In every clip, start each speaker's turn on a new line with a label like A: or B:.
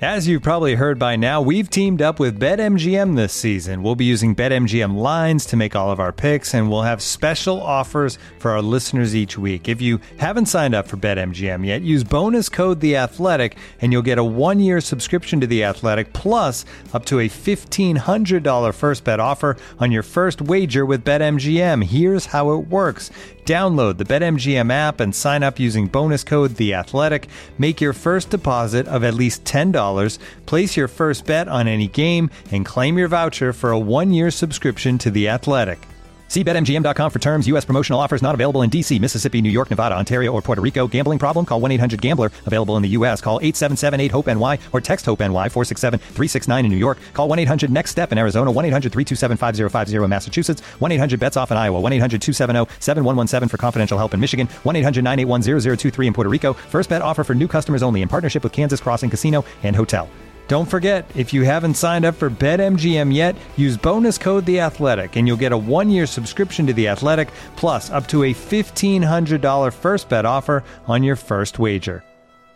A: As you've probably heard by now, we've teamed up with BetMGM this season. We'll be using BetMGM lines to make all of our picks, and we'll have special offers for our listeners each week. If you haven't signed up for BetMGM yet, use bonus code The Athletic, and you'll get a 1-year subscription to The Athletic, plus up to a $1,500 first bet offer on your first wager with BetMGM. Here's how it works. Download the BetMGM app and sign up using bonus code The Athletic. Make your first deposit of at least $10. Place your first bet on any game and claim your voucher for a 1-year subscription to The Athletic. See BetMGM.com for terms. U.S. promotional offers not available in D.C., Mississippi, New York, Nevada, Ontario, or Puerto Rico. Gambling problem? Call 1-800-GAMBLER. Available in the U.S. Call 877-8-HOPE-NY or text HOPE-NY 467-369 in New York. Call 1-800-NEXT-STEP in Arizona. 1-800-327-5050 in Massachusetts. 1-800-BETS-OFF in Iowa. 1-800-270-7117 for confidential help in Michigan. 1-800-981-0023 in Puerto Rico. First bet offer for new customers only in partnership with Kansas Crossing Casino and Hotel. Don't forget, if you haven't signed up for BetMGM yet, use bonus code The Athletic, and you'll get a 1-year subscription to The Athletic, plus up to a $1,500 first bet offer on your first wager.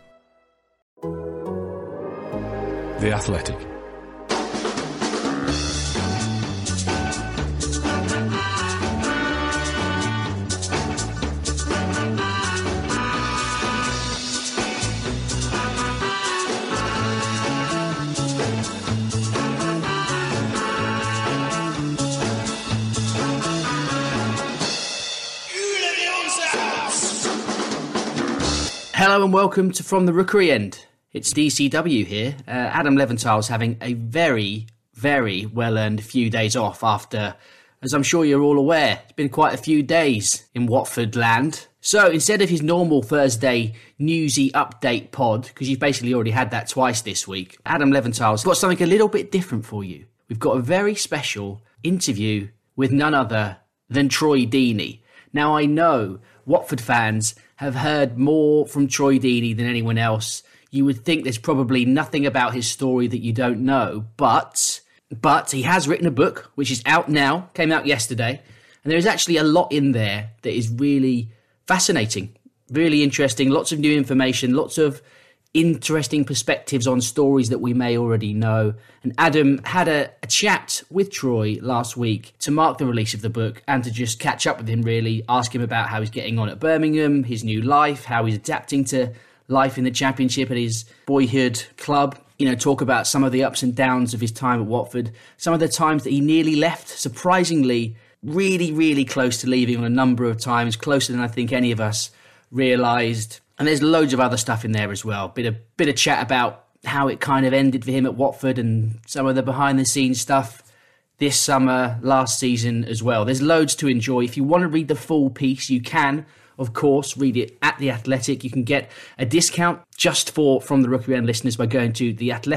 B: The Athletic.
C: Hello and welcome to From the Rookery End. It's DCW here. Adam Leventhal's having a very, very well-earned few days off after, as I'm sure you're all aware, it's been quite a few days in Watford land. So instead of his normal Thursday newsy update pod, because you've basically already had that twice this week, Adam Leventhal's got something a little bit different for you. We've got a very special interview with none other than Troy Deeney. Now I know Watford fans have heard more from Troy Deeney than anyone else. You would think there's probably nothing about his story that you don't know, but he has written a book, which is out now, came out yesterday, and there is actually a lot in there that is really fascinating, really interesting, lots of new information, lots of interesting perspectives on stories that we may already know. And Adam had a chat with Troy last week to mark the release of the book and to just catch up with him, really, ask him about how he's getting on at Birmingham, his new life, how he's adapting to life in the Championship at his boyhood club. You know, talk about some of the ups and downs of his time at Watford, some of the times that he nearly left, surprisingly, really, really close to leaving on a number of times, closer than I think any of us realised. And there's loads of other stuff in there as well. Bit of chat about how it kind of ended for him at Watford and some of the behind-the-scenes stuff this summer, last season as well. There's loads to enjoy. If you want to read the full piece, you can, of course, read it at The Athletic. You can get a discount just for From the Rookery End listeners by going to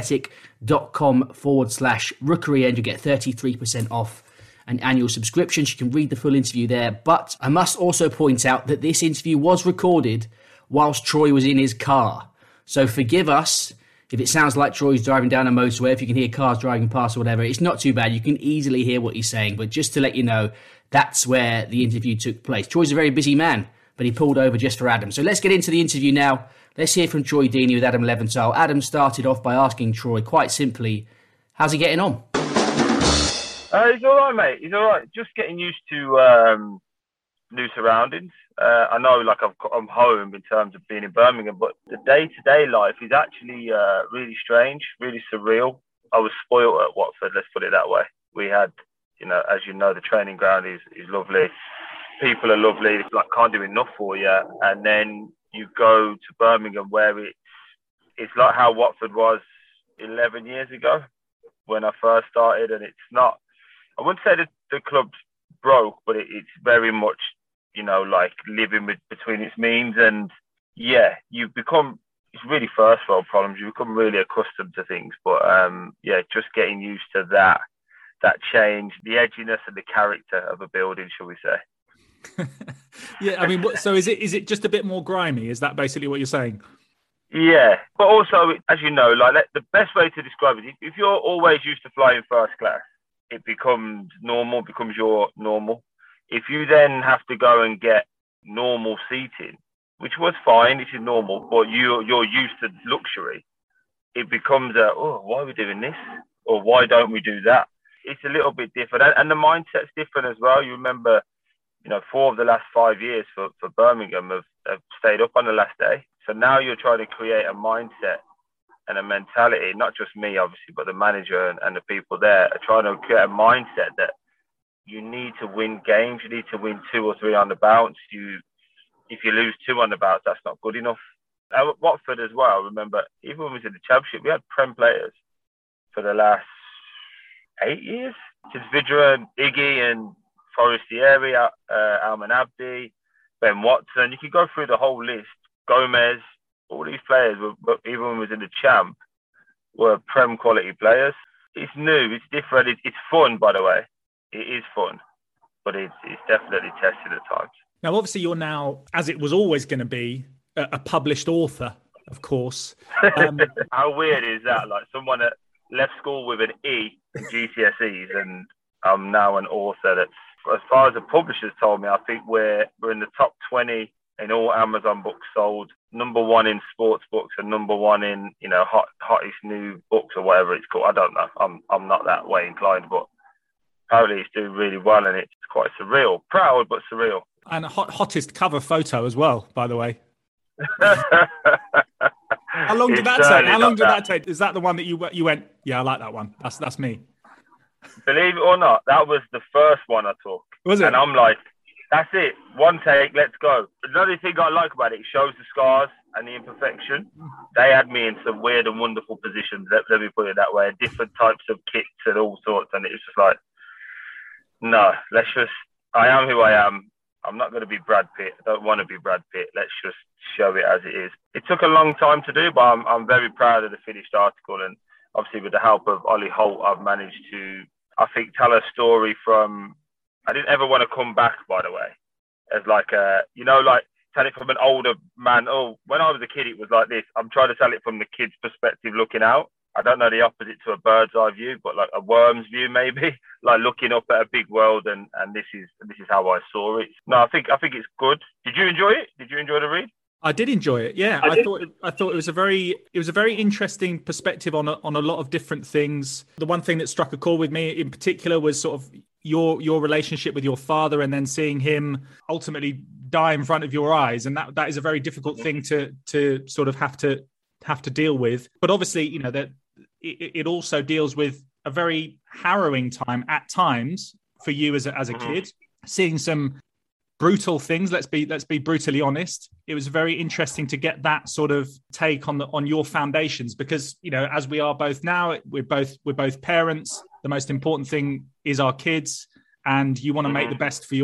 C: theathletic.com/Rookery End. You get 33% off an annual subscription. You can read the full interview there. But I must also point out that this interview was recorded whilst Troy was in his car. So forgive us if it sounds like Troy's driving down a motorway, if you can hear cars driving past or whatever. It's not too bad. You can easily hear what he's saying. But just to let you know, that's where the interview took place. Troy's a very busy man, but he pulled over just for Adam. So let's get into the interview now. Let's hear from Troy Deeney with Adam Leventhal. Adam started off by asking Troy, quite simply, how's he getting on?
D: He's all right, mate. He's all right. Just getting used to new surroundings. I know, like, I'm home in terms of being in Birmingham, but the day-to-day life is actually really strange, really surreal. I was spoiled at Watford, let's put it that way. We had, as you know, the training ground is lovely. People are lovely. It's like, can't do enough for you. And then you go to Birmingham where it's like how Watford was 11 years ago when I first started. And it's not, I wouldn't say that the club's broke, but it's very much, like living between its means. And yeah, it's really first world problems. You become really accustomed to things. But just getting used to that change, the edginess and the character of a building, shall we say.
E: Yeah, I mean, so is it just a bit more grimy? Is that basically what you're saying?
D: Yeah, but also, as you know, like the best way to describe it, if you're always used to flying first class, it becomes your normal. If you then have to go and get normal seating, which was fine, this is normal, but you're used to luxury, it becomes why are we doing this? Or why don't we do that? It's a little bit different. And the mindset's different as well. You remember, 4 of the last 5 years for Birmingham have stayed up on the last day. So now you're trying to create a mindset and a mentality, not just me, obviously, but the manager and the people there are trying to create a mindset that you need to win games. You need to win 2 or 3 on the bounce. If you lose 2 on the bounce, that's not good enough. At Watford as well, remember, even when we was in the Championship, we had Prem players for the last 8 years. Since Vidra and Iggy and Forestieri, Alman Abdi, Ben Watson. You could go through the whole list. Gomez, all these players, even when we was in the Champ, were Prem quality players. It's new, it's different, it's fun, by the way. It is fun, but it's definitely tested at times.
E: Now, obviously, you're now, as it was always going to be, a published author, of course.
D: How weird is that? Like someone that left school with an E in GCSEs, and I'm now an author. That's, as far as the publishers told me, I think we're in the top 20 in all Amazon books sold, number 1 in sports books, and number 1 in hottest new books or whatever it's called. I don't know. I'm not that way inclined, but apparently it's doing really well, and it's quite surreal. Proud but surreal.
E: And hottest cover photo as well, by the way. How long did that take? How long did that take? Is that the one that you went, yeah, I like that one. That's me.
D: Believe it or not, that was the first one I took.
E: Was it?
D: And I'm like, that's it. One take, let's go. Another thing I like about it shows the scars and the imperfection. They had me in some weird and wonderful positions, let me put it that way, different types of kicks and all sorts. And it was just like, no, I am who I am. I'm not going to be Brad Pitt. I don't want to be Brad Pitt. Let's just show it as it is. It took a long time to do, but I'm very proud of the finished article. And obviously with the help of Ollie Holt, I've managed to, I think, tell a story from, I didn't ever want to come back, by the way, as like tell it from an older man. Oh, when I was a kid, it was like this. I'm trying to tell it from the kid's perspective looking out. I don't know the opposite to a bird's eye view, but like a worm's view, maybe, like looking up at a big world. And this is how I saw it. No, I think it's good. Did you enjoy it? Did you enjoy the read?
E: I did enjoy it. Yeah, I thought it was a very interesting perspective on a lot of different things. The one thing that struck a chord with me in particular was sort of your relationship with your father, and then seeing him ultimately die in front of your eyes, and that is a very difficult thing to sort of have to deal with. But obviously, that it also deals with a very harrowing time at times for you as a kid, seeing some brutal things. Let's be brutally honest. It was very interesting to get that sort of take on your foundations, because as we are both now, we're both parents. The most important thing is our kids, and you want to make your best for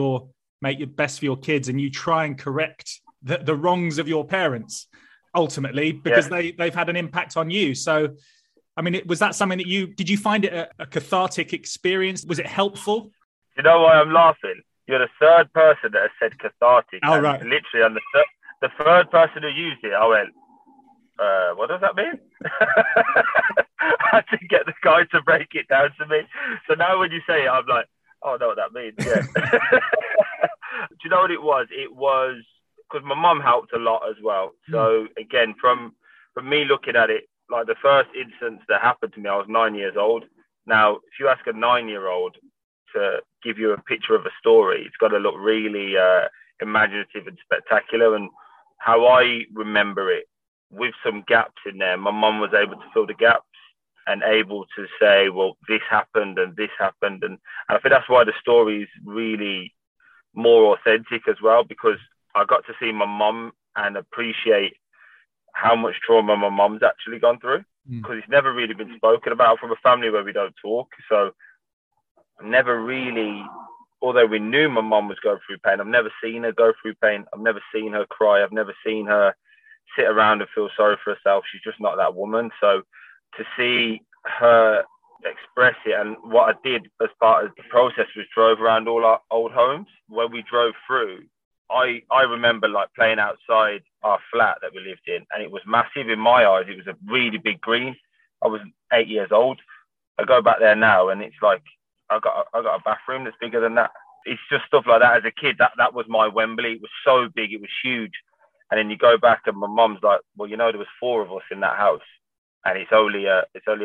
E: your kids, and you try and correct the wrongs of your parents ultimately, because they've had an impact on you. So, I mean, was that something that did you find it a cathartic experience? Was it helpful?
D: You know why I'm laughing? You're the third person that has said cathartic.
E: Oh, right.
D: Literally, on the third person who used it, I went, what does that mean? I had to get the guy to break it down to me. So now when you say it, I'm like, oh, I know what that means. Yeah. Do you know what it was? It was because my mum helped a lot as well. So again, from me looking at it, like the first instance that happened to me, I was 9 years old. Now, if you ask a 9-year-old to give you a picture of a story, it's got to look really imaginative and spectacular. And how I remember it, with some gaps in there, my mum was able to fill the gaps and able to say, well, this happened and this happened. And I think that's why the story is really more authentic as well, because I got to see my mum and appreciate how much trauma my mum's actually gone through, because it's never really been spoken about from a family where we don't talk. So never really, although we knew my mum was going through pain, I've never seen her go through pain. I've never seen her cry. I've never seen her sit around and feel sorry for herself. She's just not that woman. So to see her express it, and what I did as part of the process was drove around all our old homes. When we drove through, I remember like playing outside our flat that we lived in, and it was massive in my eyes. It was a really big green. I was 8 years old. I go back there now, and it's like I got a bathroom that's bigger than that. It's just stuff like that. As a kid, that was my Wembley. It was so big, it was huge. And then you go back, and my mum's like, well, there was 4 of us in that house, and it's only a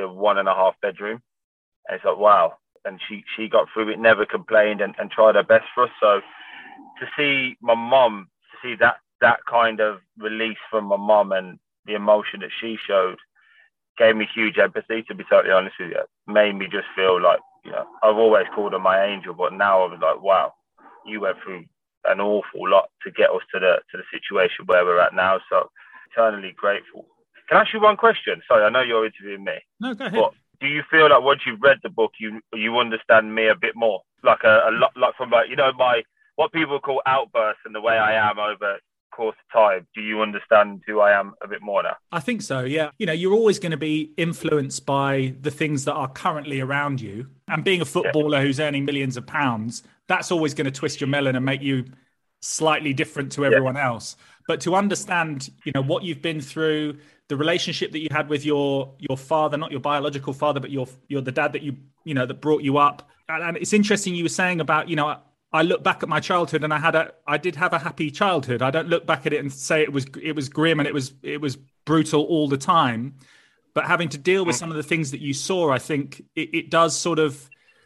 D: 1.5 bedroom. And it's like, wow. And she got through it, never complained, and tried her best for us. So to see my mum, to see that kind of release from my mum and the emotion that she showed gave me huge empathy, to be totally honest with you. Made me just feel like, I've always called her my angel, but now I was like, wow, you went through an awful lot to get us to the situation where we're at now. So eternally grateful. Can I ask you one question? Sorry, I know you're interviewing me.
E: No, go ahead.
D: But do you feel like once you've read the book, you understand me a bit more? Like a lot, like from like, my, what people call outbursts and the way I am over the course of time. Do you understand who I am a bit more now?
E: I think so, yeah. You're always going to be influenced by the things that are currently around you. And being a footballer who's earning millions of pounds, that's always going to twist your melon and make you slightly different to everyone else. But to understand, what you've been through, the relationship that you had with your father, not your biological father, but you're the dad that that brought you up. And it's interesting you were saying about, I look back at my childhood and I did have a happy childhood. I don't look back at it and say it was grim and it was brutal all the time. But having to deal with some of the things that you saw, I think it does sort of,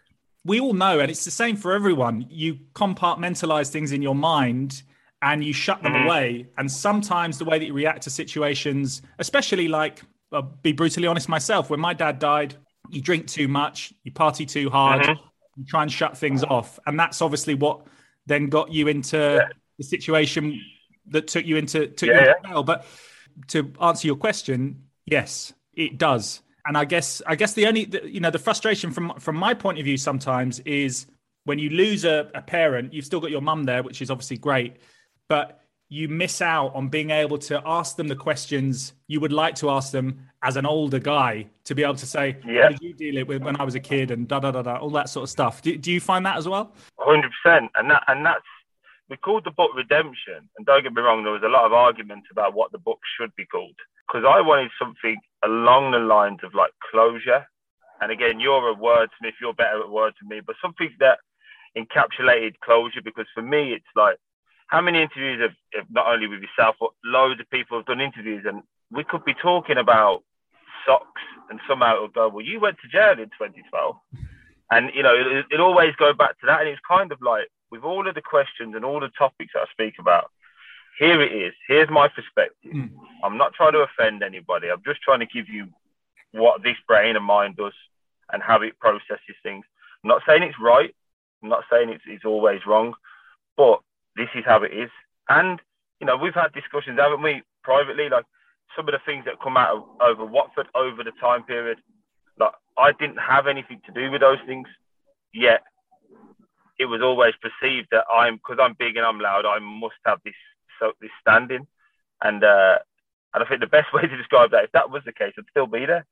E: we all know, and it's the same for everyone. You compartmentalize things in your mind and you shut them away. And sometimes the way that you react to situations, especially like, I'll be brutally honest myself, when my dad died, you drink too much, you party too hard, you try and shut things off. And that's obviously what then got you into the situation that took you into jail. But to answer your question, yes, it does. And I guess the frustration from my point of view sometimes is when you lose a parent, you've still got your mum there, which is obviously great, but you miss out on being able to ask them the questions you would like to ask them as an older guy, to be able to say, how did you deal with when I was a kid, and all that sort of stuff. Do you find that as well?
D: 100%. And that's, we called the book Redemption. And don't get me wrong, there was a lot of arguments about what the book should be called. Because I wanted something along the lines of like closure. And again, you're a wordsmith, you're better at words than me, but something that encapsulated closure. Because for me, it's like, how many interviews have not only with yourself, but loads of people have done interviews, and we could be talking about socks, and somehow it'll go, well, you went to jail in 2012. And, it always go back to that. And it's kind of like, with all of the questions and all the topics that I speak about, here it is. Here's my perspective. I'm not trying to offend anybody. I'm just trying to give you what this brain and mind does and how it processes things. I'm not saying it's right. I'm not saying it's always wrong, but this is how it is. And, we've had discussions, haven't we, privately, like some of the things that come out over Watford over the time period. Like, I didn't have anything to do with those things, yet it was always perceived that because I'm big and I'm loud, I must have this standing. And I think the best way to describe that, if that was the case, I'd still be there.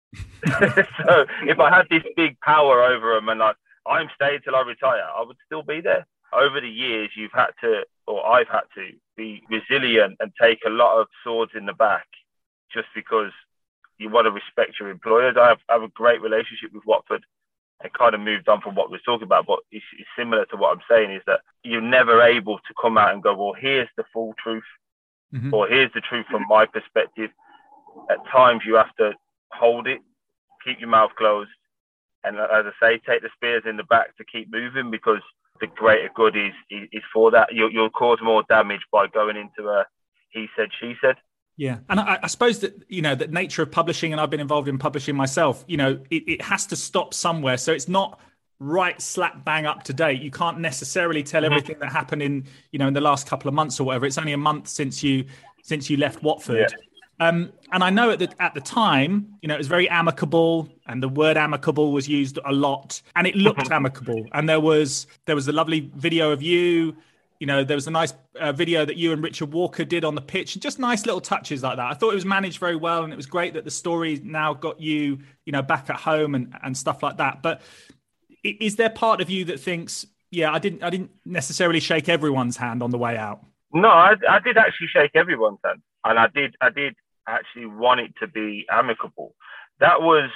D: So if I had this big power over them and like, I'm staying till I retire, I would still be there. Over the years, I've had to be resilient and take a lot of swords in the back just because you want to respect your employers. I have a great relationship with Watford and kind of moved on from what we were talking about, but it's similar to what I'm saying, is that you're never able to come out and go, well, here's the full truth, or here's the truth from my perspective. At times you have to hold it, keep your mouth closed, and as I say, take the spears in the back to keep moving, because the greater good is for that. You'll cause more damage by going into a he said, she said.
E: Yeah. And I suppose that, the nature of publishing, and I've been involved in publishing myself, it has to stop somewhere. So it's not right slap bang up to date. You can't necessarily tell everything that happened in the last couple of months or whatever. It's only a month since you left Watford. Yeah. And I know at the time, it was very amicable, and the word amicable was used a lot, and it looked amicable. And there was a lovely video of you. There was a nice video that you and Richard Walker did on the pitch, and just nice little touches like that. I thought it was managed very well, and it was great that the story now got you, back at home and stuff like that. But is there part of you that thinks, yeah, I didn't necessarily shake everyone's hand on the way out?
D: No, I did actually shake everyone's hand, and I did actually want it to be amicable. That was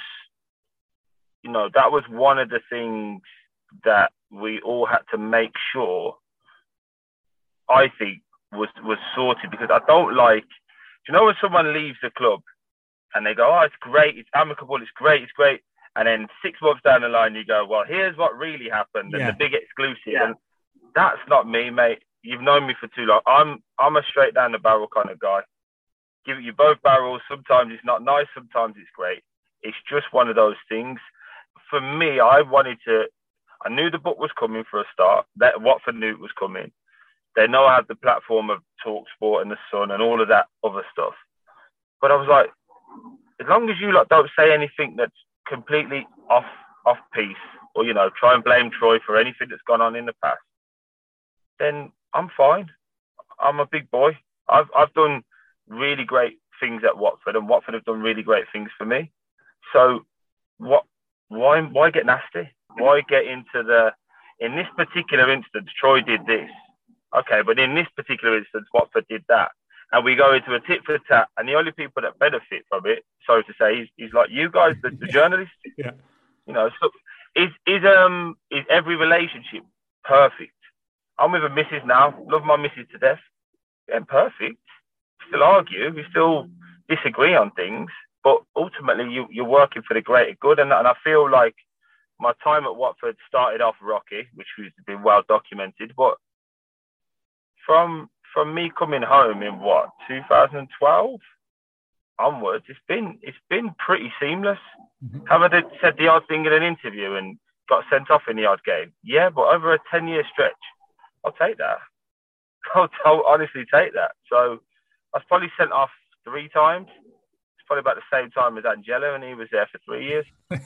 D: one of the things that we all had to make sure, I think, was sorted, because I don't like, when someone leaves the club and they go, oh, it's great, it's amicable, it's great. And then 6 months down the line, you go, well, here's what really happened, and the big exclusive. And that's not me, mate. You've known me for too long. I'm a straight down the barrel kind of guy. Give you both barrels. Sometimes it's not nice, sometimes it's great. It's just one of those things. For me, I knew the book was coming for a start, that Watford knew it was coming. They know I have the platform of TalkSport and The Sun and all of that other stuff. But I was like, as long as you don't say anything that's completely off piece, or, try and blame Troy for anything that's gone on in the past, then I'm fine. I'm a big boy. I've done really great things at Watford, and Watford have done really great things for me. So why get nasty? Why get into in this particular instance, Troy did this. Okay, but in this particular instance, Watford did that. And we go into a tit for tat, and the only people that benefit from it, sorry to say, is like you guys, the journalists.
E: Yeah.
D: So is every relationship perfect? I'm with a missus now, love my missus to death. Yeah, perfect. Still argue, we still disagree on things, but ultimately you're working for the greater good. And I feel like my time at Watford started off rocky, which has been well documented, but from me coming home in 2012 onwards, it's been pretty seamless. Mm-hmm. Have I said the odd thing in an interview and got sent off in the odd game? Yeah, but over a 10-year stretch, I'll take that. I'll honestly take that. So I was probably sent off 3 times. It's probably about the same time as Angelo, and he was there for 3 years.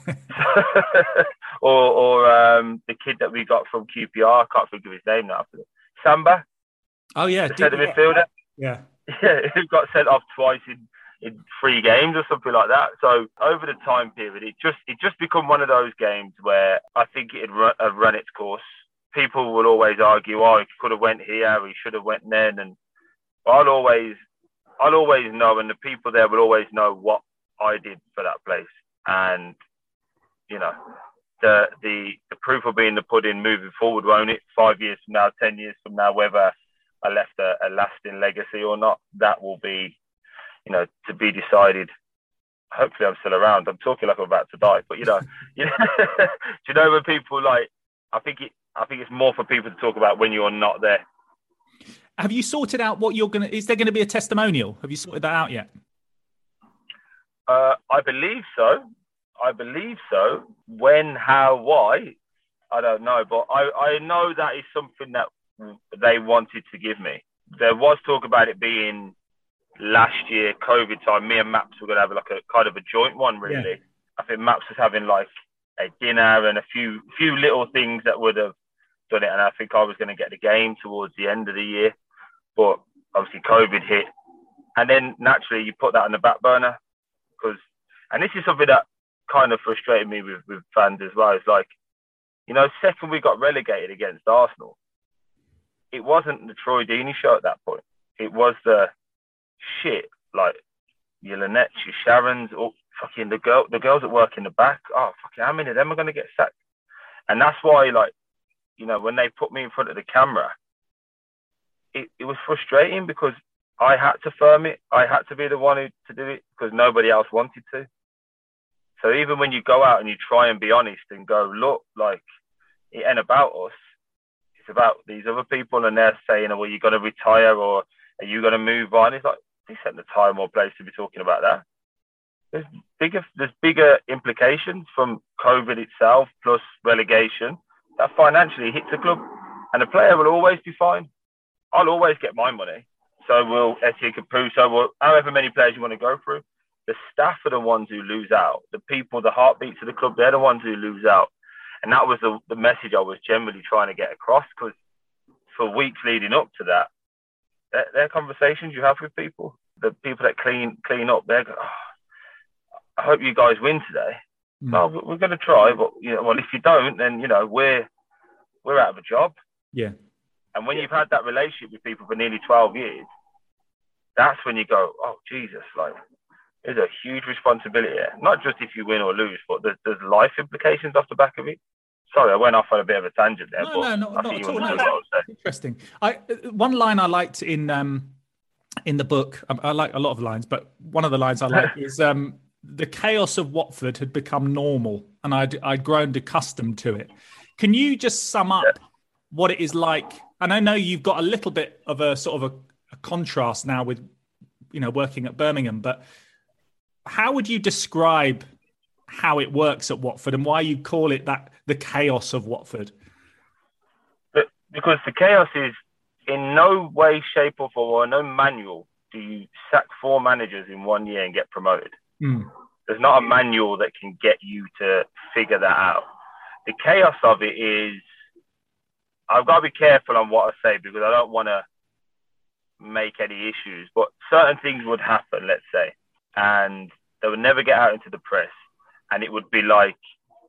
D: or the kid that we got from QPR, I can't think of his name now. Samba.
E: Oh yeah,
D: the centre midfielder.
E: Yeah,
D: who got sent off twice in 3 games or something like that. So over the time period, it just become one of those games where I think it had run its course. People will always argue, oh, he could have went here, he should have went then, and I'll always know, and the people there will always know what I did for that place. And the proof will be in the pudding moving forward, won't it? 5 years from now, 10 years from now, whether I left a lasting legacy or not, that will be, to be decided. Hopefully I'm still around. I'm talking like I'm about to die, but do you know when people I think it's more for people to talk about when you're not there.
E: Have you sorted out what is there going to be a testimonial? Have you sorted that out yet?
D: I believe so. When, how, why, I don't know. But I know that is something that they wanted to give me. There was talk about it being last year, COVID time. Me and Maps were going to have like a kind of a joint one, really. Yeah. I think Maps was having like a dinner and a few little things that would have done it. And I think I was going to get the game towards the end of the year. But obviously COVID hit. And then naturally you put that on the back burner. And this is something that kind of frustrated me with fans as well. It's like, second we got relegated against Arsenal, it wasn't the Troy Deeney show at that point. It was the shit, like your Lynette's, your Sharon's, or fucking the girls that work in the back. Oh, fucking how many of them are going to get sacked? And that's why, when they put me in front of the camera, it was frustrating because I had to firm it. I had to be the one to do it because nobody else wanted to. So even when you go out and you try and be honest and go, look, like, it ain't about us. It's about these other people, and they're saying, oh, well, you're going to retire or are you going to move on? It's like, this ain't the time or place to be talking about that. There's bigger implications from COVID itself plus relegation that financially hits the club. And the player will always be fine. I'll always get my money. So will Etienne Caputo, will however many players you want to go through. The staff are the ones who lose out. The people, the heartbeats of the club, they're the ones who lose out. And that was the message I was generally trying to get across, because for weeks leading up to that, they're conversations you have with people. The people that clean up, they're going, oh, I hope you guys win today. No, we're going to try, but well, if you don't, then we're out of a job.
E: Yeah.
D: And when you've had that relationship with people for nearly 12 years, that's when you go, oh Jesus, like there's a huge responsibility here. Not just if you win or lose, but there's life implications off the back of it. Sorry, I went off on a bit of a tangent there.
E: No, not at all. No, interesting. One line I liked in in the book. I like a lot of lines, but one of the lines I like is the chaos of Watford had become normal, and I'd grown accustomed to it. Can you just sum up what it is like? And I know you've got a little bit of a sort of a contrast now with, working at Birmingham, but how would you describe how it works at Watford and why you call it the chaos of Watford?
D: Because the chaos is in no way, shape or form, or no manual do you sack 4 managers in 1 year and get promoted. There's not a manual that can get you to figure that out. The chaos of it is, I've got to be careful on what I say because I don't want to make any issues, but certain things would happen, let's say, and they would never get out into the press. And it would be like,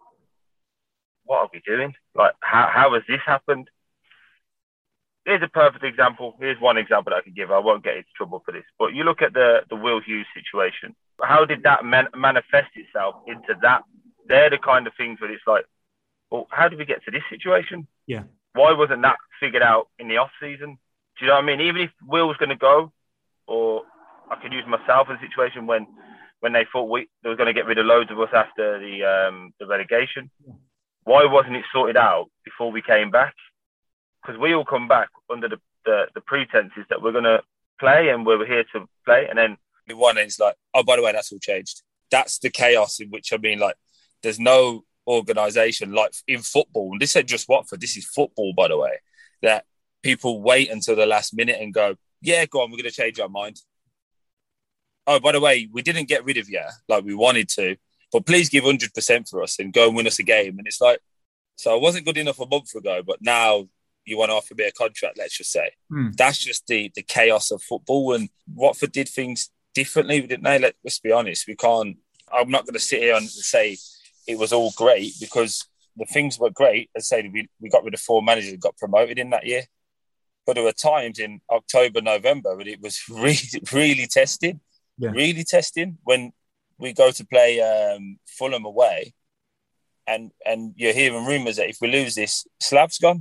D: what are we doing? Like, how has this happened? Here's a perfect example. Here's one example that I can give. I won't get into trouble for this. But you look at the Will Hughes situation. How did that manifest itself into that? They're the kind of things where it's like, well, how did we get to this situation?
E: Yeah.
D: Why wasn't that figured out in the off-season? Do you know what I mean? Even if Will was going to go, or I could use myself in a situation when they thought they were going to get rid of loads of us after the relegation. Why wasn't it sorted out before we came back? Because we all come back under the pretenses that we're going to play and we're here to play. And then
F: we won and it's like, oh, by the way, that's all changed. That's the chaos in which, I mean, like, there's no organisation like in football. And this ain't just Watford. This is football, by the way, that people wait until the last minute and go, yeah, go on, we're going to change our mind. Oh, by the way, we didn't get rid of you like we wanted to, but please give 100% for us and go and win us a game. And it's like, so I wasn't good enough a month ago, but now you want to offer me a contract, let's just say. That's just the chaos of football. And Watford did things differently, didn't they? Let's be honest. I'm not going to sit here and say it was all great because the things were great. As I say, we got rid of 4 managers and got promoted in that year. But there were times in October, November when it was really, really testing. Yeah. Really testing when we go to play Fulham away and you're hearing rumours that if we lose this, Slav's gone.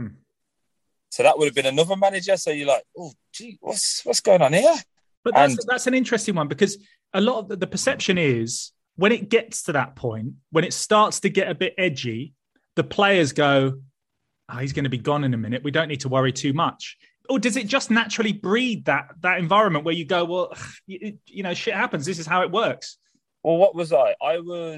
F: So that would have been another manager. So you're like, oh, gee, what's going on here?
E: But that's an interesting one because a lot of the perception is when it gets to that point, when it starts to get a bit edgy, the players go, oh, he's going to be gone in a minute. We don't need to worry too much. Or does it just naturally breed that environment where you go, well, shit happens. This is how it works.
F: Well, what was I? I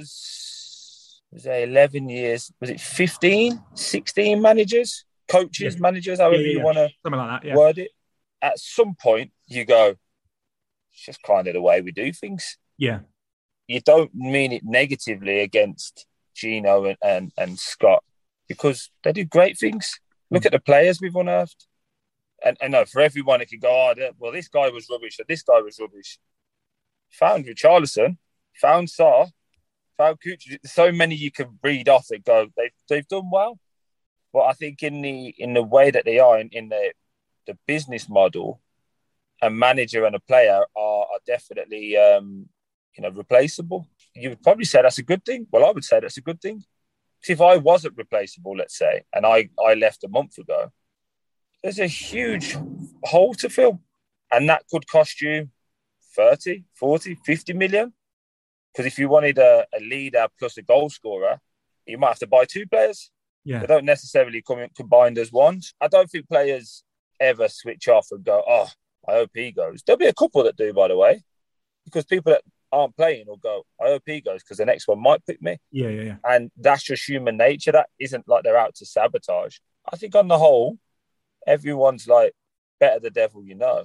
F: was 11 years. Was it 15, 16 managers, coaches, managers, however you want to
E: something like that,
F: word it. At some point, you go, it's just kind of the way we do things.
E: Yeah.
F: You don't mean it negatively against Gino and Scott because they do great things. Look at the players we've unearthed. And no, for everyone, it can go, well, this guy was rubbish or this guy was rubbish. Found Richarlison, found Sarr, found Kuchar. So many you can read off that go, they've done well. But I think in the way that they are, in the business model, a manager and a player are definitely replaceable. You would probably say that's a good thing. Well, I would say that's a good thing. Because if I wasn't replaceable, let's say, and I left a month ago, there's a huge hole to fill. And that could cost you 30, 40, 50 million. Because if you wanted a leader plus a goal scorer, you might have to buy 2 players.
E: Yeah.
F: They don't necessarily come in combined as one. I don't think players ever switch off and go, oh, I hope he goes. There'll be a couple that do, by the way, because people that aren't playing will go, I hope he goes because the next one might pick me.
E: Yeah.
F: And that's just human nature. That isn't like they're out to sabotage. I think on the whole, everyone's like, better the devil you know.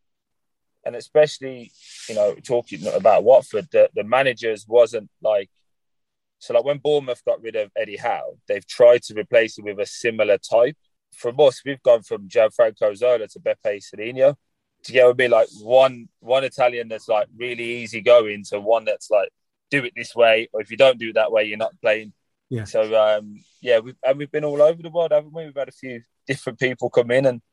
F: And especially, talking about Watford, the managers wasn't like, so like when Bournemouth got rid of Eddie Howe, they've tried to replace him with a similar type. From us, we've gone from Gianfranco Zola to Beppe Sirino to get would be like one Italian that's like really easygoing to one that's like, do it this way, or if you don't do it that way, you're not playing.
E: Yeah.
F: So we've been all over the world, haven't we? We've had a few different people come in, and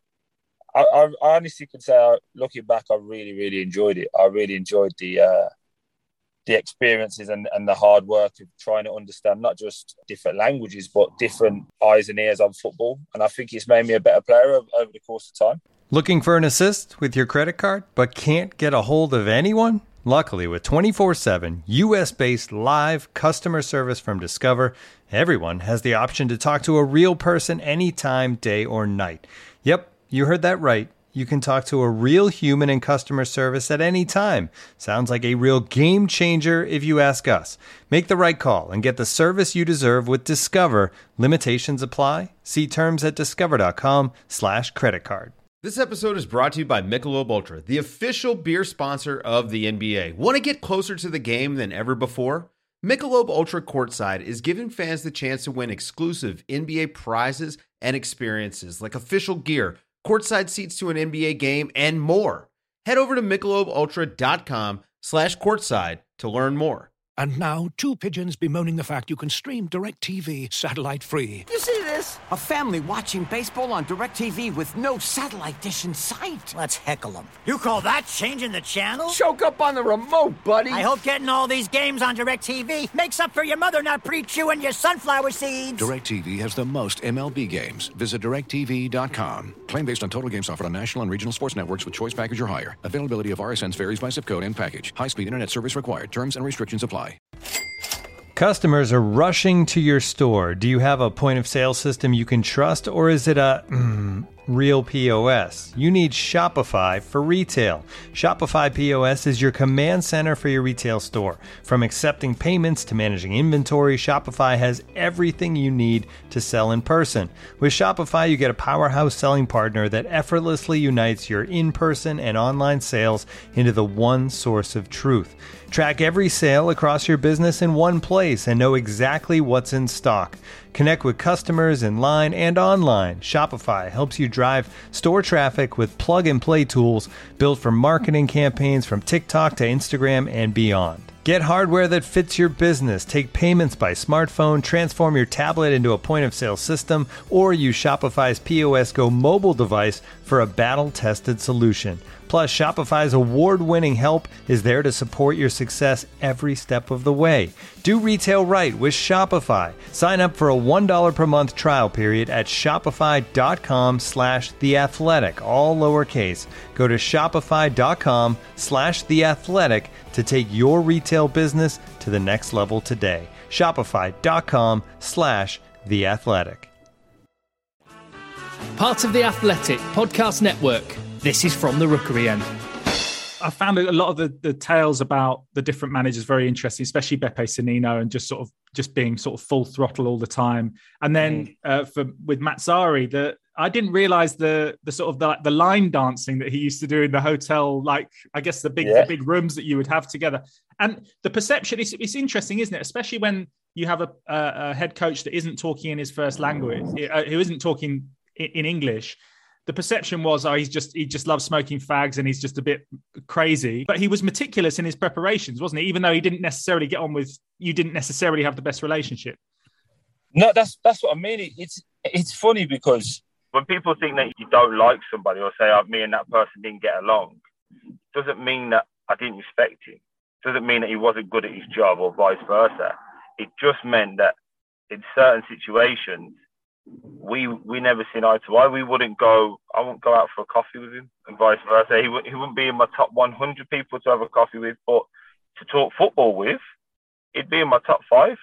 F: I honestly can say, looking back, I really, really enjoyed it. I really enjoyed the experiences and the hard work of trying to understand not just different languages, but different eyes and ears on football. And I think it's made me a better player over the course of time.
A: Looking for an assist with your credit card, but can't get a hold of anyone? Luckily, with 24/7 US-based live customer service from Discover, everyone has the option to talk to a real person anytime, day or night. Yep, you heard that right. You can talk to a real human in customer service at any time. Sounds like a real game changer if you ask us. Make the right call and get the service you deserve with Discover. Limitations apply. See terms at discover.com/creditcard.
G: This episode is brought to you by Michelob Ultra, the official beer sponsor of the NBA. Want to get closer to the game than ever before? Michelob Ultra Courtside is giving fans the chance to win exclusive NBA prizes and experiences like official gear, courtside seats to an NBA game, and more. Head over to MichelobUltra.com/courtside to learn more.
H: And now, two pigeons bemoaning the fact you can stream DirecTV satellite-free.
I: You see this? A family watching baseball on DirecTV with no satellite dish in sight.
J: Let's heckle them. You call that changing the channel?
I: Choke up on the remote, buddy.
J: I hope getting all these games on DirecTV makes up for your mother not pre-chewing your sunflower seeds.
H: DirecTV has the most MLB games. Visit DirecTV.com. Claim based on total games offered on national and regional sports networks with choice package or higher. Availability of RSNs varies by zip code and package. High-speed internet service required. Terms and restrictions apply.
A: Customers are rushing to your store. Do you have a point of sale system you can trust, or is it a real POS? You need Shopify for retail. Shopify POS is your command center for your retail store. From accepting payments to managing inventory, Shopify has everything you need to sell in person. With Shopify, you get a powerhouse selling partner that effortlessly unites your in-person and online sales into the one source of truth. Track every sale across your business in one place and know exactly what's in stock. Connect with customers in line and online. Shopify helps you drive store traffic with plug-and-play tools built for marketing campaigns from TikTok to Instagram and beyond. Get hardware that fits your business. Take payments by smartphone, transform your tablet into a point-of-sale system, or use Shopify's POS Go mobile device for a battle-tested solution. Plus, Shopify's award-winning help is there to support your success every step of the way. Do retail right with Shopify. Sign up for a $1 per month trial period at shopify.com/theathletic, all lowercase. Go to shopify.com/theathletic to take your retail business to the next level today. Shopify.com/theathletic.
K: Part of the Athletic Podcast Network. This is From the Rookery End.
E: I found a lot of the tales about the different managers very interesting, especially Beppe Sannino, and just being sort of full throttle all the time. And then with Mazzarri, I didn't realize the line dancing that he used to do in the hotel, like I guess the big rooms that you would have together. And the perception it's interesting, isn't it? Especially when you have a head coach that isn't talking in his first language, who isn't talking in English. The perception was, he just loves smoking fags and he's just a bit crazy. But he was meticulous in his preparations, wasn't he? Even though he didn't necessarily get on with, you didn't necessarily have the best relationship.
F: No, that's what I mean. It's funny because
D: when people think that you don't like somebody or say, me and that person didn't get along, doesn't mean that I didn't respect him. Doesn't mean that he wasn't good at his job or vice versa. It just meant that in certain situations, we never seen eye to eye. I wouldn't go out for a coffee with him and vice versa. He wouldn't be in my top 100 people to have a coffee with, but to talk football with, he'd be in my top 5.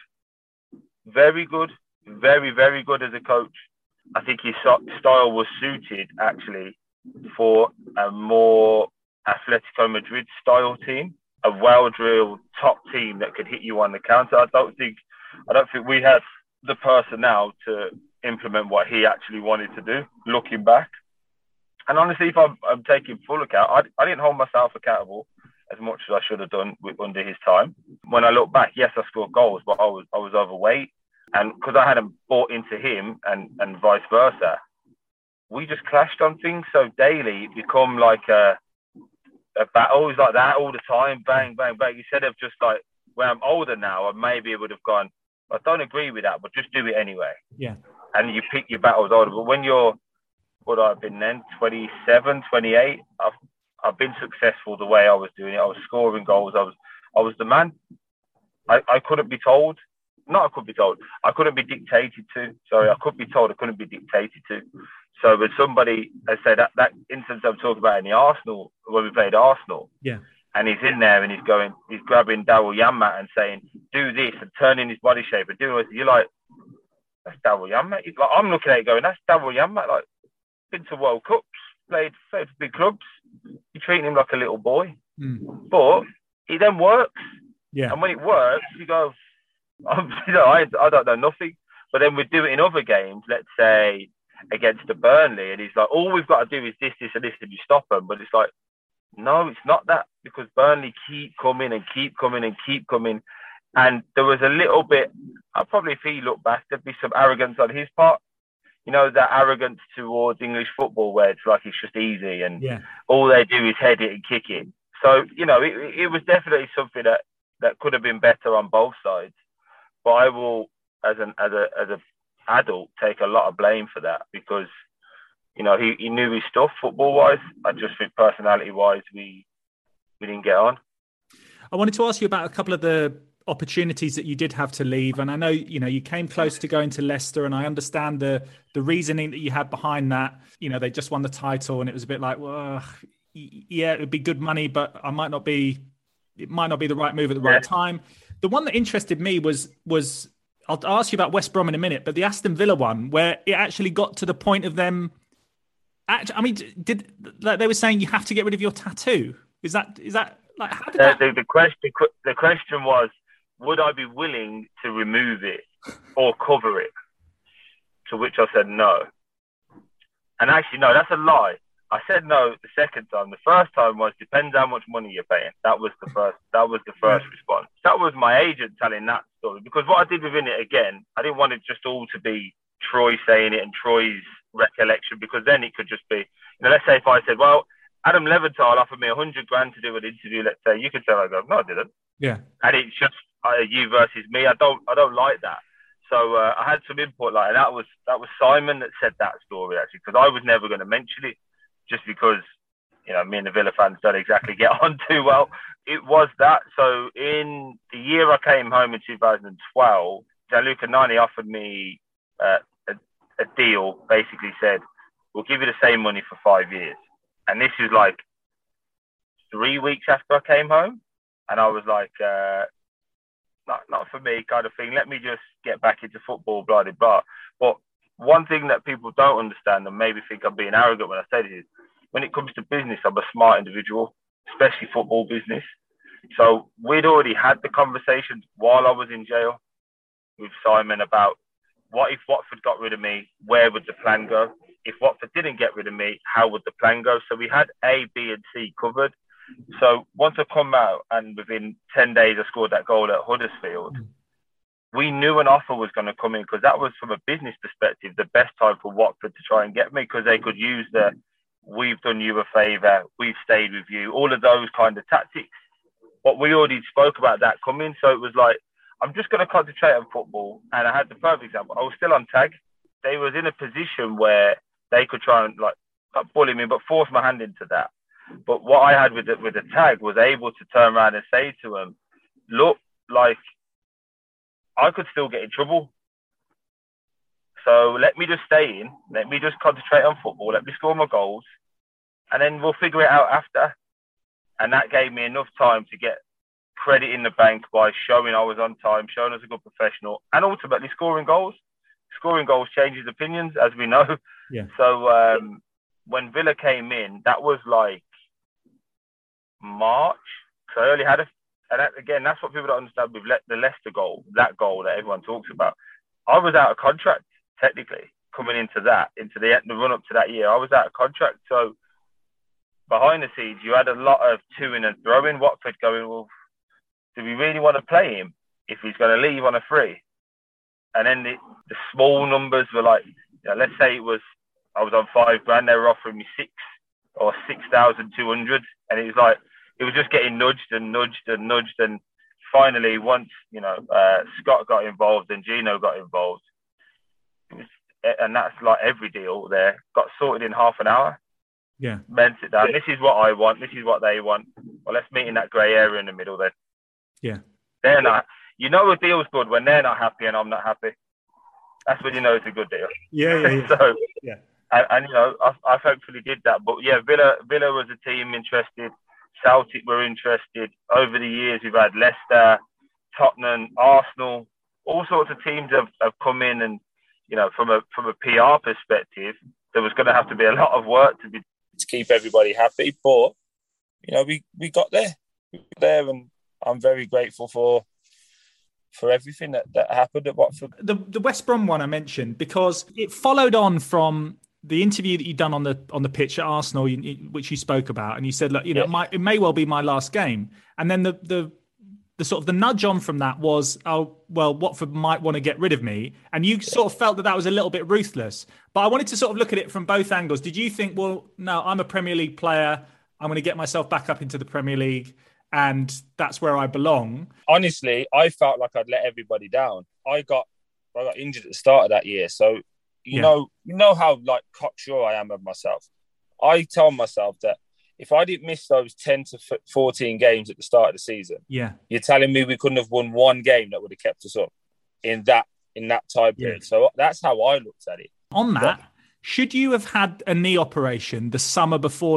D: Very good. Very, very good as a coach. I think his style was suited actually for a more Atletico Madrid style team, a well-drilled top team that could hit you on the counter. I don't think we had the personnel to implement what he actually wanted to do, looking back. And honestly, if I'm taking full account, I didn't hold myself accountable as much as I should have done under his time. When I look back, yes, I scored goals, but I was overweight. And because I hadn't bought into him and vice versa, we just clashed on things. So daily, it become like a battle. It was like that all the time, bang, bang, bang. Instead of just like, when I'm older now, I maybe would have gone, I don't agree with that, but just do it anyway.
E: Yeah.
D: And you pick your battles older. But when you're, what I've been then, 27, 28, I've been successful the way I was doing it. I was scoring goals. I was the man. I couldn't be told. I couldn't be dictated to. Sorry, I could be told. I couldn't be dictated to. So when somebody, I say that instance I'm talking about in the Arsenal, when we played Arsenal,
E: yeah,
D: and he's in there and he's grabbing Daryl Janmaat and saying, do this, and turning his body shape and doing it. You're like, that's Daryl Janmaat. Like, I'm looking at it going, that's Daryl Janmaat. Like, been to World Cups, played for big clubs. You're treating him like a little boy. But it then works.
E: Yeah.
D: And when it works, you go, I don't know nothing. But then we do it in other games, let's say against the Burnley, and he's like, all we've got to do is this, and this, and you stop them. But it's like, no, it's not that, because Burnley keep coming and keep coming and keep coming. And there was a little bit, probably if he looked back, there'd be some arrogance on his part. You know, that arrogance towards English football where it's like it's just easy and all they do is head it and kick it. So, you know, it was definitely something that could have been better on both sides. But I will, as an adult, take a lot of blame for that, because, you know, he knew his stuff football-wise. I just think personality-wise, we didn't get on.
E: I wanted to ask you about a couple of the opportunities that you did have to leave, and I know, you know, you came close to going to Leicester, and I understand the reasoning that you had behind that. You know, they just won the title, and it was a bit like, well, yeah, it would be good money, but it might not be the right move at the right time. The one that interested me was I'll ask you about West Brom in a minute, but the Aston Villa one, where it actually got to the point of them. I mean, they were saying you have to get rid of your tattoo? Is that like, how did that?
D: The question was, would I be willing to remove it or cover it? To which I said no. And actually, no, that's a lie. I said no the second time. The first time was, depends how much money you're paying. That was the first response. That was my agent telling that story. Because what I did within it, again, I didn't want it just all to be Troy saying it and Troy's recollection, because then it could just be, you know, let's say if I said, well, Adam Leventhal offered me $100,000 to do an interview, let's say, you could say, I go, no, I didn't.
E: Yeah.
D: And it's just you versus me. I don't like that. So I had some input, like, and that was Simon that said that story, actually, because I was never going to mention it, just because, you know, me and the Villa fans don't exactly get on too well. It was that. So in the year I came home in 2012, Gianluca Nani offered me a deal, basically said, we'll give you the same money for 5 years. And this is like 3 weeks after I came home. And I was like, not for me kind of thing. Let me just get back into football, blah, blah, blah. But one thing that people don't understand and maybe think I'm being arrogant when I say this is, when it comes to business, I'm a smart individual, especially football business. So we'd already had the conversations while I was in jail with Simon about, what if Watford got rid of me? Where would the plan go? If Watford didn't get rid of me, how would the plan go? So we had A, B, and C covered. So once I come out and within 10 days I scored that goal at Huddersfield, we knew an offer was going to come in, because that was, from a business perspective, the best time for Watford to try and get me, because they could use the, we've done you a favour, we've stayed with you, all of those kind of tactics. But we already spoke about that coming. So it was like, I'm just going to concentrate on football. And I had the perfect example. I was still on tag. They was in a position where they could try and, like, not bully me, but force my hand into that. But what I had with the tag was able to turn around and say to them, look, like, I could still get in trouble. So let me just stay in. Let me just concentrate on football. Let me score my goals. And then we'll figure it out after. And that gave me enough time to get credit in the bank by showing I was on time, showing I was a good professional, and ultimately scoring goals. Scoring goals changes opinions, as we know.
E: Yeah.
D: So when Villa came in, that was like March. So I only had and that, again, that's what people don't understand with the Leicester goal, that goal that everyone talks about. I was out of contract, technically, coming into the run up to that year. I was out of contract. So behind the scenes, you had a lot of to-ing and throwing. Watford going, well, do we really want to play him if he's going to leave on a free? And then the small numbers were like, you know, let's say I was on $5,000, they were offering me 6 or 6,200, and it was like, it was just getting nudged. And finally, once, you know, Scott got involved and Gino got involved, and that's like every deal there, got sorted in half an hour.
E: Yeah.
D: Meant it down. This is what I want. This is what they want. Well, let's meet in that grey area in the middle then.
E: Yeah.
D: They're not. You know a deal's good when they're not happy and I'm not happy. That's when you know it's a good deal.
E: Yeah.
D: So,
E: yeah.
D: And you know, I thankfully did that. But yeah, Villa was a team interested. Celtic were interested. Over the years, we've had Leicester, Tottenham, Arsenal, all sorts of teams have come in, and you know, from a PR perspective, there was going to have to be a lot of work to
F: keep everybody happy. But you know, we got there. We got there, and I'm very grateful for everything that happened at Watford.
E: The West Brom one I mentioned because it followed on from the interview that you'd done on the pitch at Arsenal, which you spoke about, and you said, look, you know, it may well be my last game. And then the sort of the nudge on from that was, oh, well, Watford might want to get rid of me. And you sort of felt that was a little bit ruthless. But I wanted to sort of look at it from both angles. Did you think, well, no, I'm a Premier League player. I'm going to get myself back up into the Premier League, and that's where I belong?
F: Honestly, I felt like I'd let everybody down. I got injured at the start of that year. So, you know how like cocksure I am of myself. I told myself that if I didn't miss those 10 to 14 games at the start of the season, you're telling me we couldn't have won one game that would have kept us up in that time period. So that's how I looked at it.
E: On that, should you have had a knee operation the summer before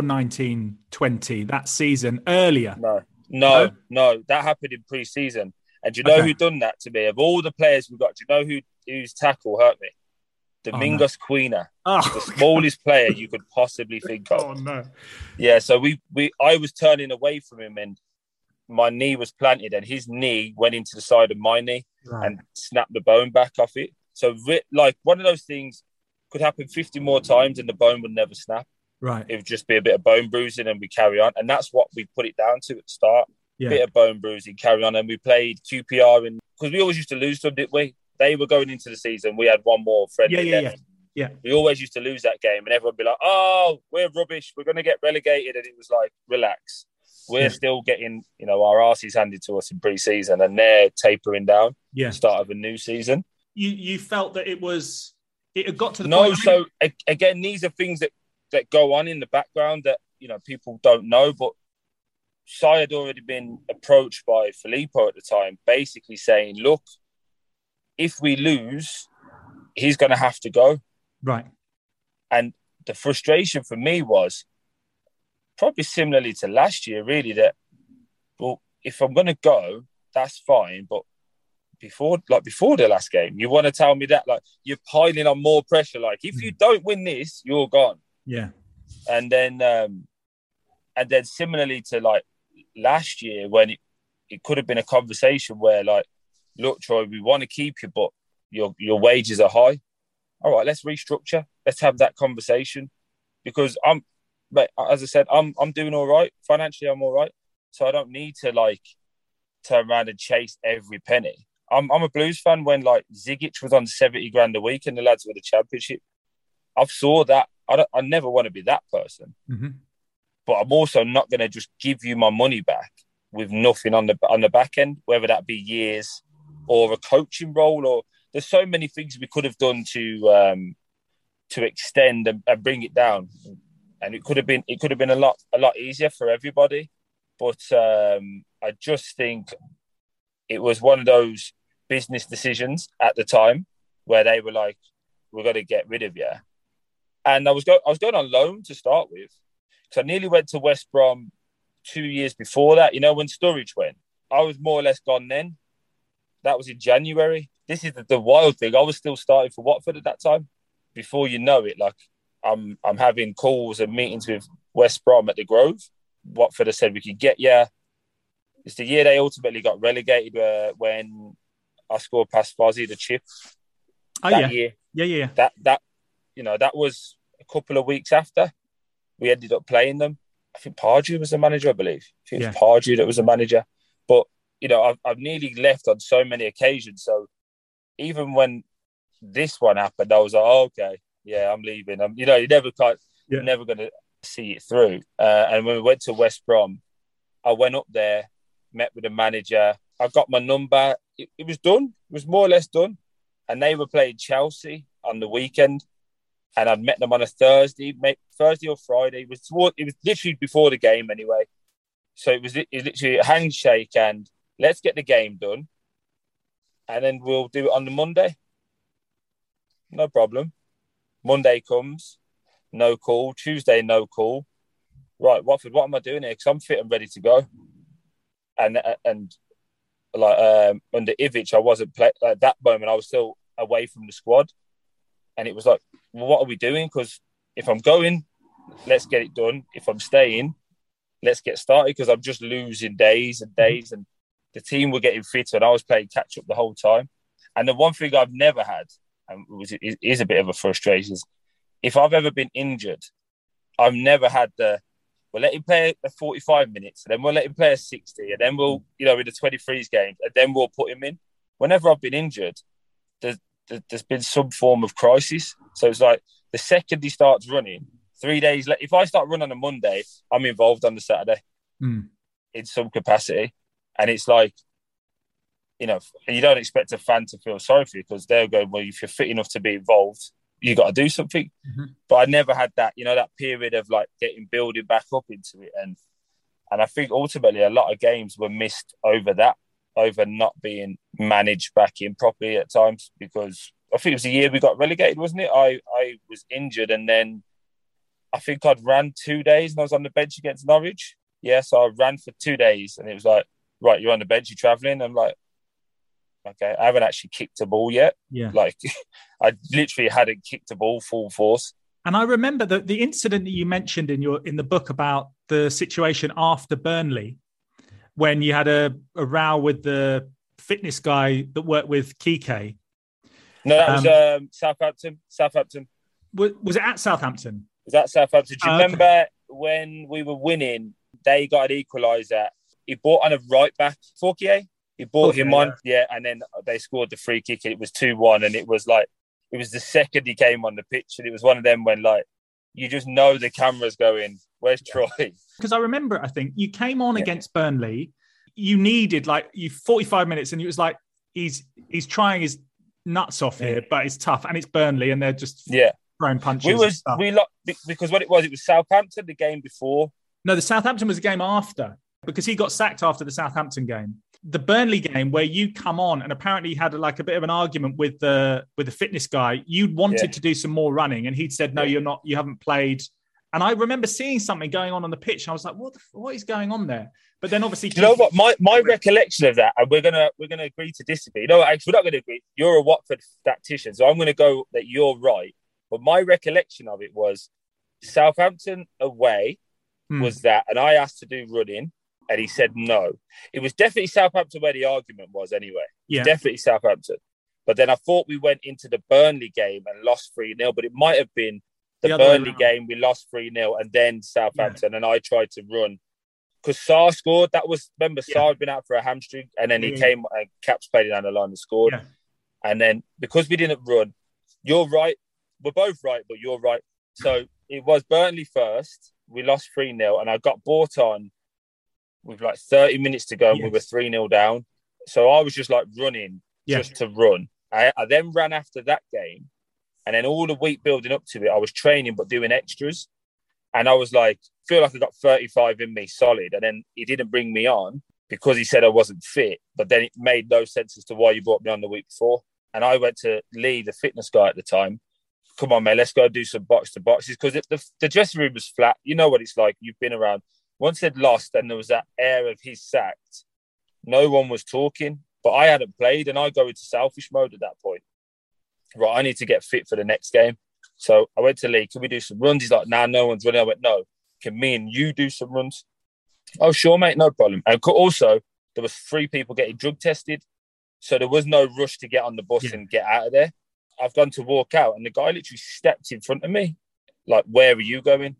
E: 1920, that season, earlier?
F: No, that happened in pre-season. And do you know who done that to me? Of all the players we got, do you know whose tackle hurt me? Domingos Quina, the smallest player you could possibly think of.
E: Oh no!
F: Yeah, so I was turning away from him, and my knee was planted, and his knee went into the side of my knee and snapped the bone back off it. So, like one of those things could happen 50 more times, and the bone would never snap.
E: Right.
F: It would just be a bit of bone bruising, and we carry on, and that's what we put it down to at the start. Bit of bone bruising, carry on, and we played QPR because we always used to lose them, didn't we? They were going into the season. We had one more friendly.
E: Yeah.
F: We always used to lose that game, and everyone would be like, "Oh, we're rubbish. We're going to get relegated." And it was like, relax. We're still getting, you know, our arses handed to us in pre-season, and they're tapering down.
E: Yeah.
F: Start of a new season.
E: You felt that it had got to the point.
F: So again, these are things that go on in the background that, you know, people don't know. But Si had already been approached by Filippo at the time, basically saying, "Look, if we lose, he's going to have to go."
E: Right.
F: And the frustration for me was probably similarly to last year, really, that, well, if I'm going to go, that's fine. But before the last game, you want to tell me that, like, you're piling on more pressure. Like, if you don't win this, you're gone.
E: Yeah.
F: And then similarly to like last year, when it could have been a conversation where, like, look, Troy, we want to keep you, but your wages are high. All right, let's restructure. Let's have that conversation, because as I said, I'm doing all right financially. I'm all right, so I don't need to like turn around and chase every penny. I'm a Blues fan. When like Zigic was on 70 grand a week and the lads were the Championship, I've saw that. I never want to be that person, but I'm also not going to just give you my money back with nothing on the back end, whether that be years or a coaching role, or there's so many things we could have done to extend and bring it down, and it could have been a lot easier for everybody. But I just think it was one of those business decisions at the time where they were like, "We're going to get rid of you," and I was going on loan to start with, because I nearly went to West Brom 2 years before that. You know, when Sturridge went, I was more or less gone then. That was in January. This is the wild thing. I was still starting for Watford at that time. Before you know it, like I'm having calls and meetings with West Brom at the Grove. Watford has said we could get you. It's the year they ultimately got relegated when I scored past Fozzie, the chip. Year.
E: Yeah.
F: That you know, that was a couple of weeks after we ended up playing them. I think Pardew was the manager, I believe. I think it was Pardew that was the manager. But you know, I've nearly left on so many occasions. So even when this one happened, I was like, oh, okay, yeah, I'm leaving. You're never going to see it through. And when we went to West Brom, I went up there, met with the manager. I got my number. It was done. It was more or less done. And they were playing Chelsea on the weekend. And I'd met them on a Thursday or Friday. It was literally before the game anyway. So it was literally a handshake and let's get the game done. And then we'll do it on the Monday. No problem. Monday comes. no call. Tuesday, no call. Right, Watford, what am I doing here? Because I'm fit and ready to go. And like under Ivic, I wasn't play at that moment. I was still away from the squad, and it was like, well, what are we doing? Because if I'm going, let's get it done. If I'm staying, let's get started. Because I'm just losing days and days, and the team were getting fitter, and I was playing catch up the whole time. And the one thing I've never had, and it is a bit of a frustration, is if I've ever been injured, I've never had we'll let him play 45 minutes, and then we'll let him play 60, and then we'll, in the 23s games, and then we'll put him in. Whenever I've been injured, there's been some form of crisis. So it's like the second he starts running, 3 days later, if I start running on a Monday, I'm involved on the Saturday in some capacity. And it's like, you don't expect a fan to feel sorry for you because they'll go, well, if you're fit enough to be involved, you got to do something. But I never had that, that period of like building back up into it. And I think ultimately a lot of games were missed over not being managed back in properly at times, because I think it was the year we got relegated, wasn't it? I was injured, and then I think I'd ran 2 days and I was on the bench against Norwich. Yeah, so I ran for 2 days, and it was like, right, you're on the bench, you're travelling. I'm like, okay, I haven't actually kicked a ball yet.
E: Yeah.
F: Like, I literally hadn't kicked a ball full force.
E: And I remember the incident that you mentioned in the book about the situation after Burnley, when you had a row with the fitness guy that worked with Kike.
F: No, that was Southampton.
E: Was it at Southampton?
F: It was at Southampton. Do you remember when we were winning, they got an equaliser? He brought on a right back, Forquier. He brought him on, and then they scored the free kick, and it was 2-1, and it was the second he came on the pitch, and it was one of them when, like, you just know the camera's going, where's Troy?
E: Because I remember, I think, you came on against Burnley, you needed, 45 minutes, and it was like, he's trying his nuts off here, but it's tough, and it's Burnley, and they're just throwing punches.
F: Because what it was Southampton the game before.
E: No, the Southampton was the game after, because he got sacked after the Southampton game. The Burnley game where you come on and apparently had a bit of an argument with the fitness guy. You'd wanted to do some more running, and he'd said, no, you're not, you haven't played. And I remember seeing something going on the pitch. And I was like, what is going on there? But then obviously,
F: you know what? My recollection of that, and we're gonna agree to disagree. Actually, we're not gonna agree. You're a Watford tactician, so I'm gonna go that you're right. But my recollection of it was Southampton away was that, and I asked to do running. And he said no. It was definitely Southampton where the argument was anyway. Yeah. Definitely Southampton. But then I thought we went into the Burnley game and lost 3-0, but it might have been the Burnley game, we lost 3-0, and then Southampton, and I tried to run. Because Sarr scored. Sarr had been out for a hamstring, and then he came and Caps played down the line and scored. Yeah. And then because we didn't run, you're right. We're both right, but you're right. So it was Burnley first. We lost 3-0, and I got brought on with 30 minutes to go, and we were 3-0 down. So I was just running just to run. I then ran after that game. And then all the week building up to it, I was training but doing extras. And I was feel like I got 35 in me solid. And then he didn't bring me on because he said I wasn't fit. But then it made no sense as to why you brought me on the week before. And I went to Lee, the fitness guy at the time. Come on, mate, let's go do some box to boxes. Because the dressing room was flat. You know what it's like. You've been around. Once they'd lost and there was that air of he's sacked, no one was talking. But I hadn't played, and I go into selfish mode at that point. Right, I need to get fit for the next game. So I went to Lee, can we do some runs? He's like, nah, no one's running. I went, no, can me and you do some runs? Oh, sure, mate, no problem. And also, there was 3 people getting drug tested. So there was no rush to get on the bus and get out of there. I've gone to walk out, and the guy literally stepped in front of me. Like, where are you going?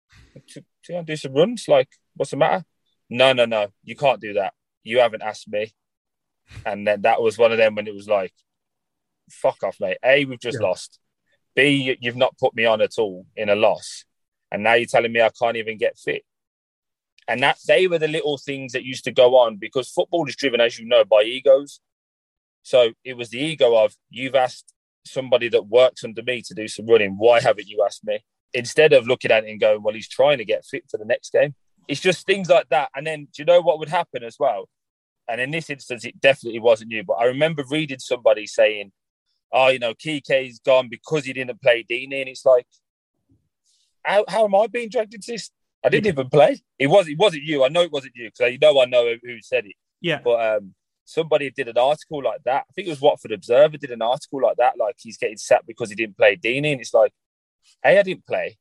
F: To do some runs? What's the matter? No, you can't do that. You haven't asked me. And then that was one of them when it was fuck off, mate. A, we've just lost. B, you've not put me on at all in a loss. And now you're telling me I can't even get fit. And that they were the little things that used to go on, because football is driven, as you know, by egos. So it was the ego of, you've asked somebody that works under me to do some running. Why haven't you asked me? Instead of looking at it and going, well, he's trying to get fit for the next game. It's just things like that. And then, do you know what would happen as well? And in this instance, it definitely wasn't you. But I remember reading somebody saying, Kike's gone because he didn't play Deeney. And it's like, how am I being dragged into this? I didn't even play. It wasn't you. I know it wasn't you because I know who said it.
E: Yeah.
F: But somebody did an article like that. I think it was Watford Observer did an article like that, like he's getting sacked because he didn't play Deeney. And it's like, A, I didn't play.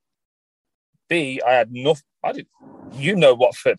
F: B, I had nothing. You know Watford.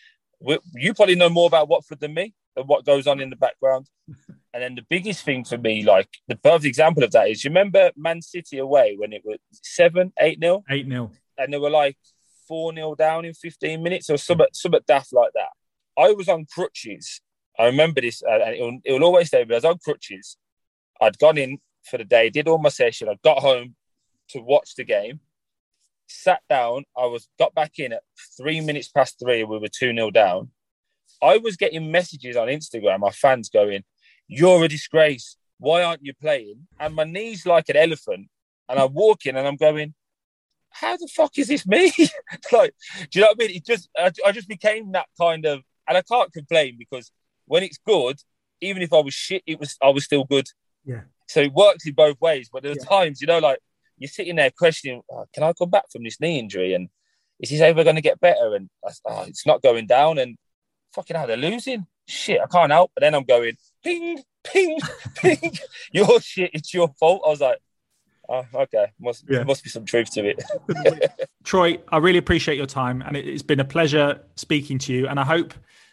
F: You probably know more about Watford than me and what goes on in the background. And then the biggest thing for me, like the perfect example of that is, you remember Man City away when it was 8-0?
E: 8-0.
F: And they were like 4-0 down in 15 minutes or something daft like that. I was on crutches. I remember this, and it will always stay, but I was on crutches. I'd gone in for the day, did all my session. I got home to watch the game, sat down. Got back in at 3 minutes past 3. We were 2-0 down. I was getting messages on Instagram, my fans going, "You're a disgrace. Why aren't you playing?" And my knee's like an elephant. And I'm walking and I'm going, how the fuck is this me? Like, do you know what I mean? I just became that kind of, and I can't complain because when it's good, even if I was shit, I was still good.
E: Yeah.
F: So it works in both ways. But there are times, like you're sitting there questioning, can I come back from this knee injury? And is this ever going to get better? And it's not going down. And fucking hell, they're losing. Shit, I can't help. But then I'm going, ping, ping, ping. Your shit, it's your fault. I was like, oh, okay. There must be some truth to it.
E: Troy, I really appreciate your time. And it's been a pleasure speaking to you. And I hope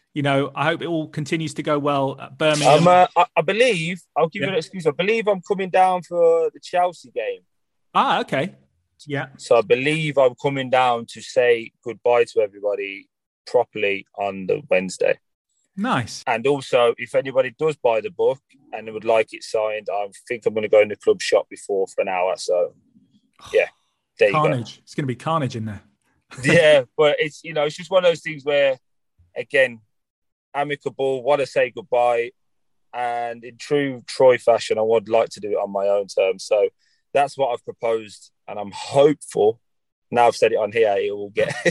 E: it all continues to go well at Birmingham.
F: I believe, I'll give you an excuse. I believe I'm coming down for the Chelsea game.
E: Ah, okay. Yeah.
F: So I believe I'm coming down to say goodbye to everybody properly on the Wednesday.
E: Nice.
F: And also, if anybody does buy the book and they would like it signed, I think I'm going to go in the club shop before for an hour. So, yeah, there you go.
E: Carnage. It's going to be carnage in there.
F: Yeah, but it's just one of those things where, again, amicable, want to say goodbye, and in true Troy fashion, I would like to do it on my own terms. So that's what I've proposed, and I'm hopeful. Now I've said it on here, it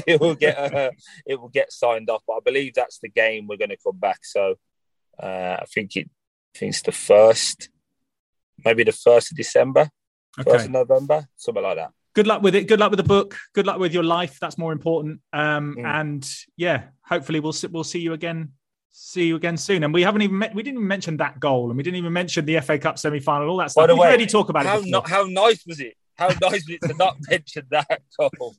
F: will get signed off. But I believe that's the game we're going to come back. So I think it's the 1st, maybe the 1st of December, 1st of November, something like that.
E: Good luck with it. Good luck with the book. Good luck with your life. That's more important. And yeah, hopefully we'll see you again. See you again soon. And we didn't even mention that goal, and we didn't even mention the FA Cup semi-final. All that stuff. We already talk about it.
F: How nice was it? How nice was it to not mention that goal?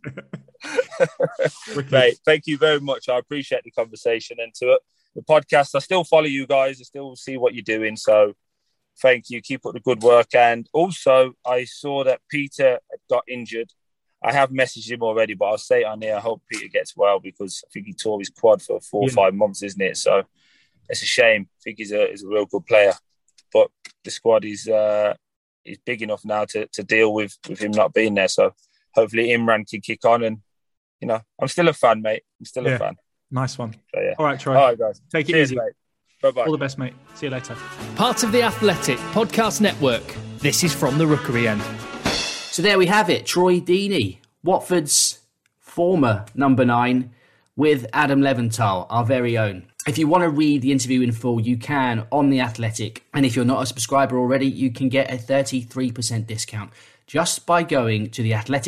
F: Mate, thank you very much. I appreciate the conversation, and to the podcast. I still follow you guys. I still see what you're doing. So thank you. Keep up the good work. And also, I saw that Peter got injured. I have messaged him already, but I'll say it on here. I hope Peter gets well, because I think he tore his quad for 4 or 5 months, isn't it? So it's a shame. I think he's a real good player. But the squad is big enough now to deal with him not being there. So hopefully Imran can kick on. And, I'm still a fan, mate. I'm still a fan.
E: Nice one.
F: So, yeah.
E: All right, Troy.
F: All right, guys.
E: Take it easy.
F: Mate. Bye-bye.
E: All the best, mate. See you later.
K: Part of the Athletic Podcast Network. This is From the Rookery End.
C: So there we have it. Troy Deeney, Watford's former number 9, with Adam Leventhal, our very own. If you want to read the interview in full, you can on The Athletic. And if you're not a subscriber already, you can get a 33% discount just by going to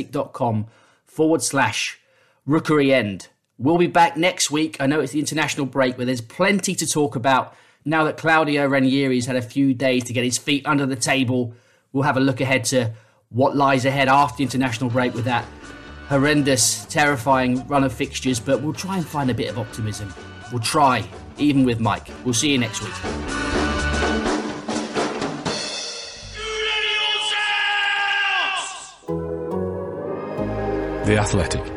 C: theathletic.com/Rookery End. We'll be back next week. I know it's the international break, but there's plenty to talk about. Now that Claudio Ranieri's had a few days to get his feet under the table, we'll have a look ahead to what lies ahead after the international break with that horrendous, terrifying run of fixtures. But we'll try and find a bit of optimism. We'll try, even with Mike. We'll see you next week.
B: The Athletic.